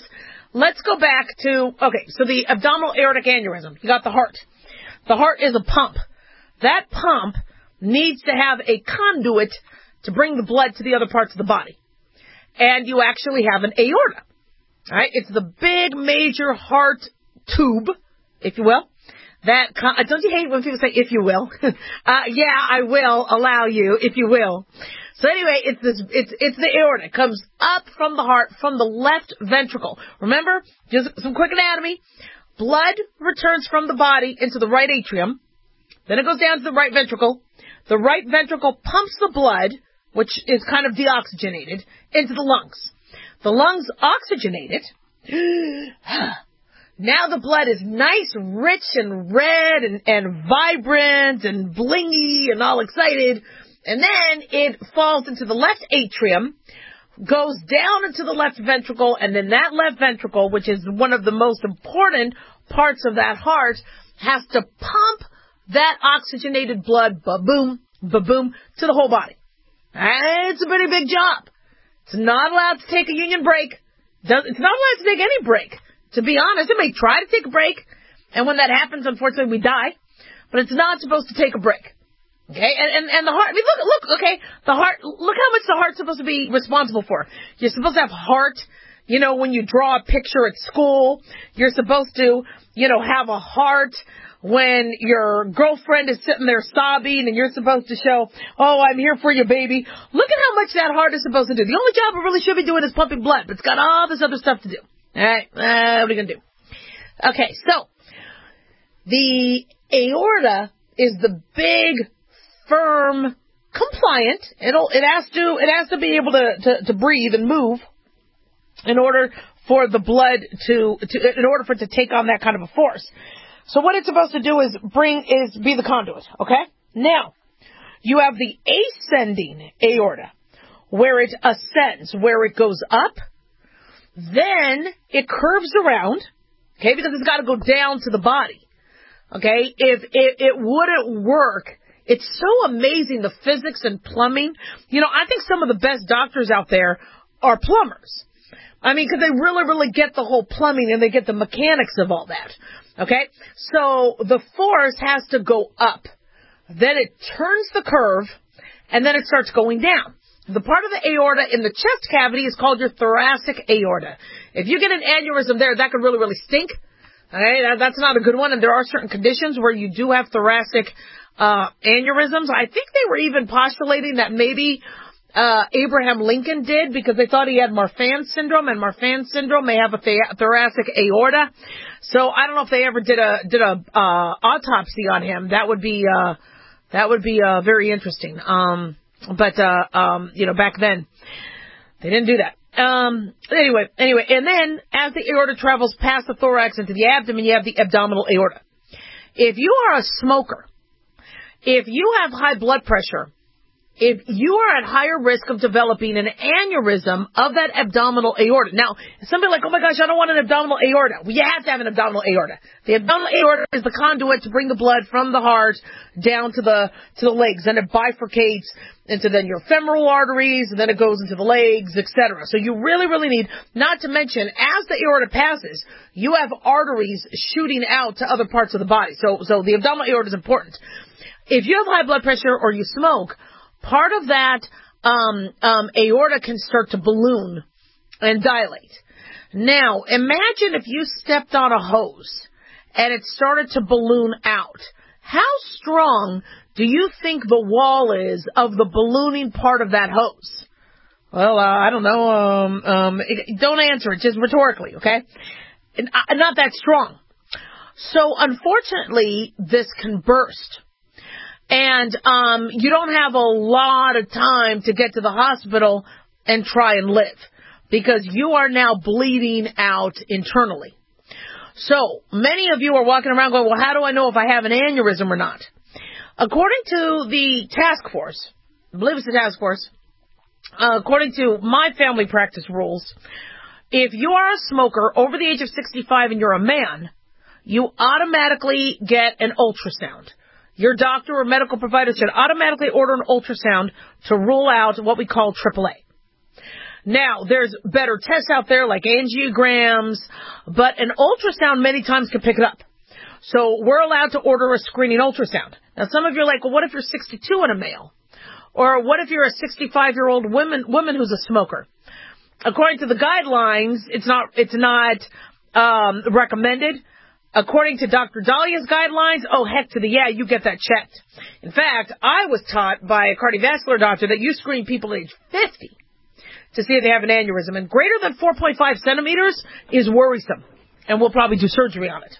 let's go back to, okay, so the abdominal aortic aneurysm. You got the heart. The heart is a pump. That pump needs to have a conduit to bring the blood to the other parts of the body. And you actually have an aorta. All right? It's the big major heart tube, if you will. That con- don't you hate when people say, if you will? uh, yeah, I will allow you, if you will. So anyway, it's this, it's, it's the aorta. It comes up from the heart, from the left ventricle. Remember, just some quick anatomy. Blood returns from the body into the right atrium. Then it goes down to the right ventricle. The right ventricle pumps the blood, which is kind of deoxygenated, into the lungs. The lungs oxygenate it. Now the blood is nice, rich, and red, and, and vibrant, and blingy, and all excited. And then it falls into the left atrium, goes down into the left ventricle, and then that left ventricle, which is one of the most important parts of that heart, has to pump that oxygenated blood, ba-boom, ba-boom, to the whole body. And it's a pretty big job. It's not allowed to take a union break. It's not allowed to take any break. To be honest, it may try to take a break, and when that happens, unfortunately, we die. But it's not supposed to take a break. Okay? And, and, and the heart, I mean, look, look, okay, the heart, look how much the heart's supposed to be responsible for. You're supposed to have heart, you know, when you draw a picture at school. You're supposed to, you know, have a heart when your girlfriend is sitting there sobbing, and you're supposed to show, oh, I'm here for you, baby. Look at how much that heart is supposed to do. The only job it really should be doing is pumping blood, but it's got all this other stuff to do. All right, uh, what are we going to do? Okay, so the aorta is the big, firm, compliant. It'll, it has to, it has to be able to, to, to breathe and move in order for the blood to, to, in order for it to take on that kind of a force. So what it's supposed to do is bring, is be the conduit, okay? Now, you have the ascending aorta, where it ascends, where it goes up. Then it curves around, okay, because it's got to go down to the body, okay? If it, it wouldn't work, it's so amazing, the physics and plumbing. You know, I think some of the best doctors out there are plumbers. I mean, because they really, really get the whole plumbing and they get the mechanics of all that, okay? So the force has to go up. Then it turns the curve, and then it starts going down. The part of the aorta in the chest cavity is called your thoracic aorta. If you get an aneurysm there, that could really, really stink. Okay, that, that's not a good one. And there are certain conditions where you do have thoracic uh aneurysms. I think they were even postulating that maybe uh Abraham Lincoln did, because they thought he had Marfan syndrome, and Marfan syndrome may have a th- thoracic aorta. So I don't know if they ever did a did a uh autopsy on him. That would be uh that would be uh very interesting. Um. But, uh, um, you know, back then, they didn't do that. Um, anyway, anyway, and then as the aorta travels past the thorax into the abdomen, you have the abdominal aorta. If you are a smoker, if you have high blood pressure, if you are at higher risk of developing an aneurysm of that abdominal aorta. Now, somebody like, oh my gosh, I don't want an abdominal aorta. Well, you have to have an abdominal aorta. The abdominal aorta is the conduit to bring the blood from the heart down to the, to the legs. Then it bifurcates into then your femoral arteries, and then it goes into the legs, et cetera. So you really, really need, not to mention, as the aorta passes, you have arteries shooting out to other parts of the body. So, so the abdominal aorta is important. If you have high blood pressure or you smoke, part of that um, um, aorta can start to balloon and dilate. Now, imagine if you stepped on a hose and it started to balloon out. How strong do you think the wall is of the ballooning part of that hose? Well, uh, I don't know. Um, um, it, don't answer it, just rhetorically, okay? And, uh, not that strong. So, unfortunately, this can burst. And um, you don't have a lot of time to get to the hospital and try and live, because you are now bleeding out internally. So many of you are walking around going, well, how do I know if I have an aneurysm or not? According to the task force, I believe it's the task force, uh, according to my family practice rules, if you are a smoker over the age of sixty-five and you're a man, you automatically get an ultrasound. Your doctor or medical provider should automatically order an ultrasound to rule out what we call triple A. Now, there's better tests out there like angiograms, but an ultrasound many times can pick it up. So we're allowed to order a screening ultrasound. Now, some of you are like, well, what if you're sixty-two and a male? Or what if you're a sixty-five-year-old woman, woman who's a smoker? According to the guidelines, it's not, it's not, um, recommended. According to Doctor Dalia's guidelines, oh, heck to the yeah, you get that checked. In fact, I was taught by a cardiovascular doctor that you screen people age fifty to see if they have an aneurysm. And greater than four point five centimeters is worrisome. And we'll probably do surgery on it.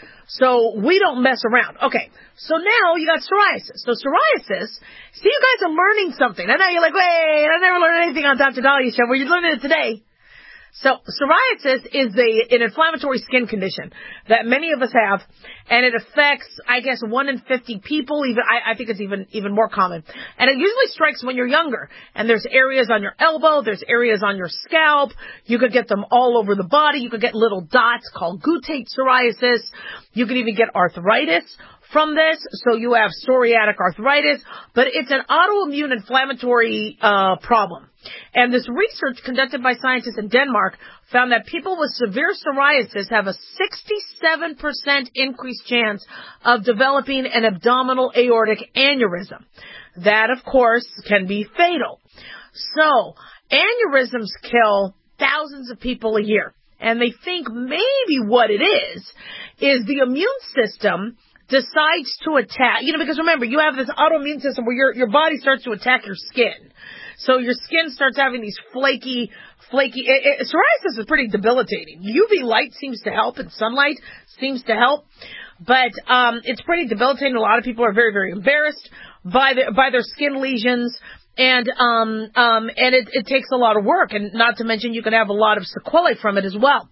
So we don't mess around. Okay, so now you got psoriasis. So psoriasis, see, you guys are learning something. I know you're like, wait, I never learned anything on Doctor Dalia's show. Well, you're learning it today. So psoriasis is a, an inflammatory skin condition that many of us have, and it affects, I guess, one in fifty people. Even I, I think it's even even more common. And it usually strikes when you're younger. And there's areas on your elbow, there's areas on your scalp. You could get them all over the body. You could get little dots called guttate psoriasis. You could even get arthritis from this, so you have psoriatic arthritis, but it's an autoimmune inflammatory uh problem. And this research conducted by scientists in Denmark found that people with severe psoriasis have a sixty-seven percent increased chance of developing an abdominal aortic aneurysm. That, of course, can be fatal. So, aneurysms kill thousands of people a year. And they think maybe what it is, is the immune system decides to attack, you know, because remember, you have this autoimmune system where your your body starts to attack your skin. So your skin starts having these flaky, flaky, it, it, psoriasis is pretty debilitating. U V light seems to help and sunlight seems to help, but um it's pretty debilitating. A lot of people are very, very embarrassed by the, by their skin lesions. And, um, um, and it, it takes a lot of work, and not to mention you can have a lot of sequelae from it as well.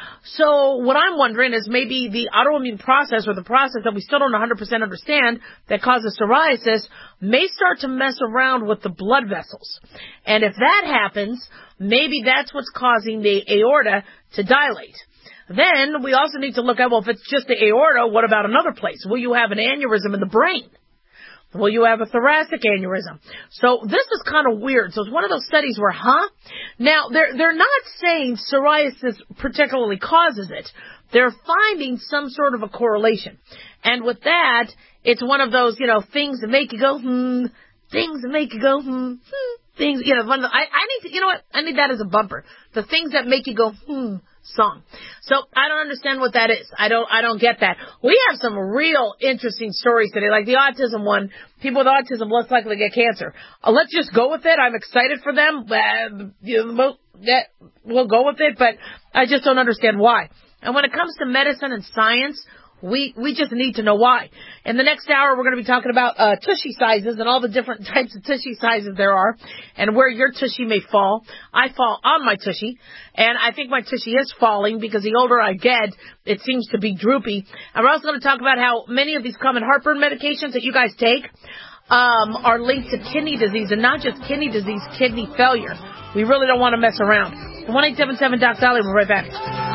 So what I'm wondering is maybe the autoimmune process, or the process that we still don't one hundred percent understand, that causes psoriasis may start to mess around with the blood vessels. And if that happens, maybe that's what's causing the aorta to dilate. Then we also need to look at, well, if it's just the aorta, what about another place? Will you have an aneurysm in the brain? Will you have a thoracic aneurysm? So this is kind of weird. So it's one of those studies where, huh? Now, they're, they're not saying psoriasis particularly causes it. They're finding some sort of a correlation. And with that, it's one of those, you know, things that make you go, hmm, things that make you go, hmm, hmm, things, you know, one of the, I, I need to, you know what? I need that as a bumper. The things that make you go, hmm. Song. So I don't understand what that is. I don't, I don't get that. We have some real interesting stories today, like the autism one. People with autism less likely to get cancer. Uh, let's just go with it. I'm excited for them. Uh, you know, yeah, we'll go with it, but I just don't understand why. And when it comes to medicine and science, We we just need to know why. In the next hour, we're going to be talking about uh, tushy sizes and all the different types of tushy sizes there are, and where your tushy may fall. I fall on my tushy, and I think my tushy is falling because the older I get, it seems to be droopy. And we're also going to talk about how many of these common heartburn medications that you guys take um, are linked to kidney disease, and not just kidney disease, kidney failure. We really don't want to mess around. one eight seven seven Doc Dolly. We'll be right back.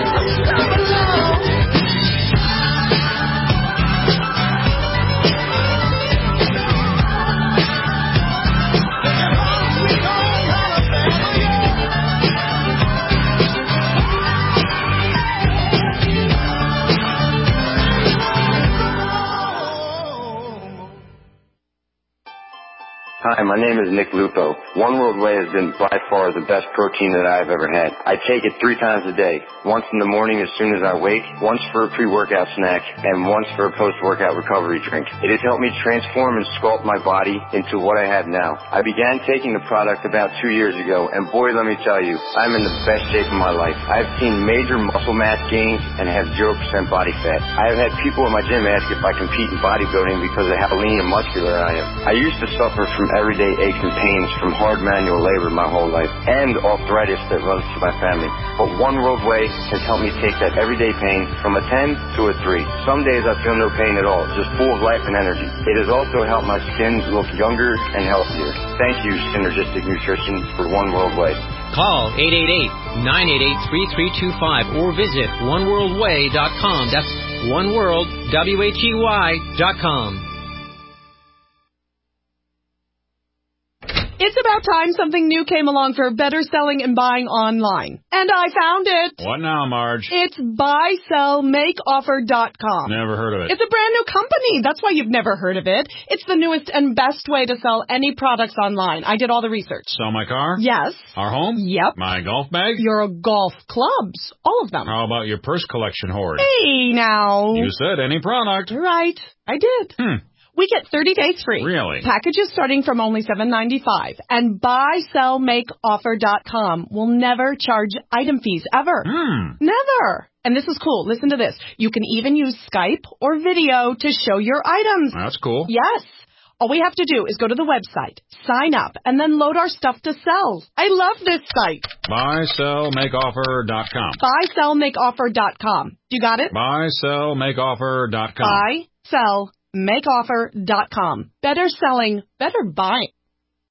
Hi, my name is Nick Lupo. One World Whey has been by far the best protein that I've ever had. I take it three times a day. Once in the morning as soon as I wake, once for a pre-workout snack, and once for a post-workout recovery drink. It has helped me transform and sculpt my body into what I have now. I began taking the product about two years ago, and boy, let me tell you, I'm in the best shape of my life. I've seen major muscle mass gains and have zero percent body fat. I have had people in my gym ask if I compete in bodybuilding because of how lean and muscular I am. I used to suffer from everyday aches and pains from hard manual labor my whole life, and arthritis that runs through my family. But One World Whey has helped me take that everyday pain from a ten to a three. Some days I feel no pain at all, just full of life and energy. It has also helped my skin look younger and healthier. Thank you, Synergistic Nutrition, for One World Whey. Call eight eight eight, nine eight eight, three three two five or visit one world way dot com. That's one world, W H E Y dot com. It's about time something new came along for better selling and buying online. And I found it. What now, Marge? It's buy sell make offer dot com. Never heard of it. It's a brand new company. That's why you've never heard of it. It's the newest and best way to sell any products online. I did all the research. Sell my car? Yes. Our home? Yep. My golf bag? Your golf clubs. All of them. How about your purse collection hoard? Hey, now. You said any product. Right. I did. Hmm. We get thirty days free. Really? Packages starting from only seven ninety-five. And buy sell make offer dot com will never charge item fees ever. Hmm. Never. And this is cool. Listen to this. You can even use Skype or video to show your items. That's cool. Yes. All we have to do is go to the website, sign up, and then load our stuff to sell. I love this site. buy sell make offer dot com. buy sell make offer dot com. You got it? buy sell make offer dot com. buy sell make offer dot com. Better selling, better buying.